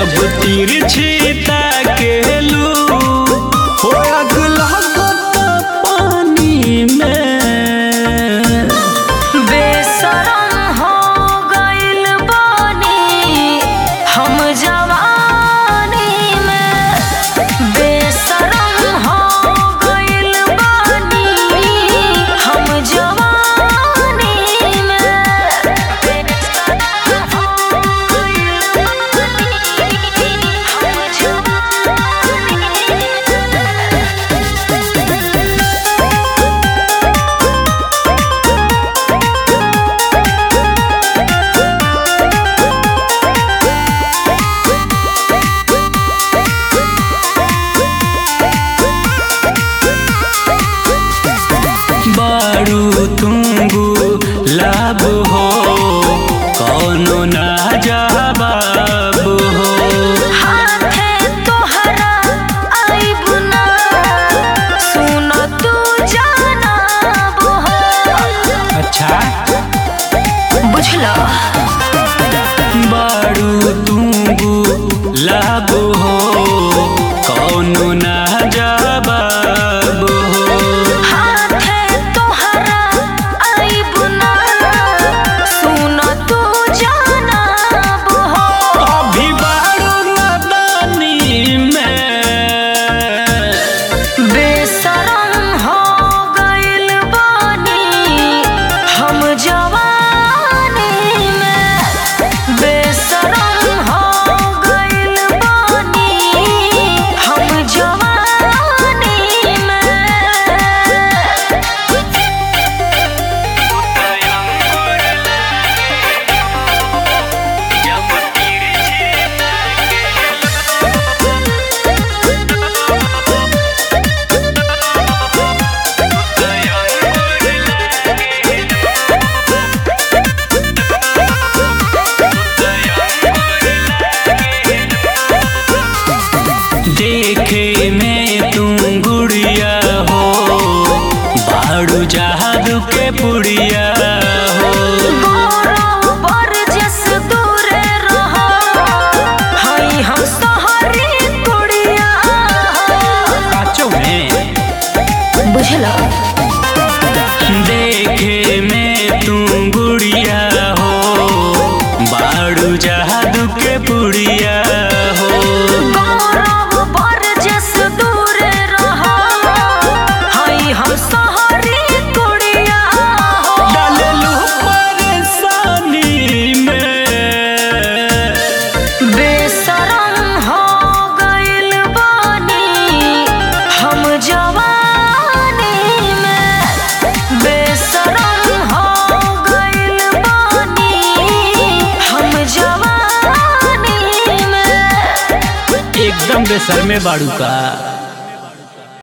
जब तिरछी ताकेलू हो आग लागत पानी में। बेशरम हो गइल बानी हम जवानी में, बेशरम हो गइल बानी हम जवानी में, बेशरम हो गइल बानी हम जवानी बारू तुंगू लाभ हो कौनो ना जवाब हो। हाथे तोहरा आइब ना सुन तू जानब हो। अच्छा बुझला बारू तुंगू लाभ हो कौनो ना जवाब हो। हाथे तोहरा आइब ना सुन तू जानब हो। अभी बारू नादानी में बेशरम हो गइल बानी हम जवानी में, बेशरम हो गइल बानी हम जवानी में। देखे में तुम गुड़िया हो बारू जहादू के पुड़िया हो। गौरव बरजस दूरे रहो, हई हम सहरी कुड़िया हो। काचों में बुझला देखे में तुम गुड़िया हो बारू जहादू के पुड़िया हो। गौरव बरजस दूरे रहो, हई हम सहरी कुड़िया हो। डाललू परेशानी में बेशरम हो गइल बानी हम जवानी में, बेशरम हो गइल बानी हम जवानी में। एकदम बेसर में बाड़ू का।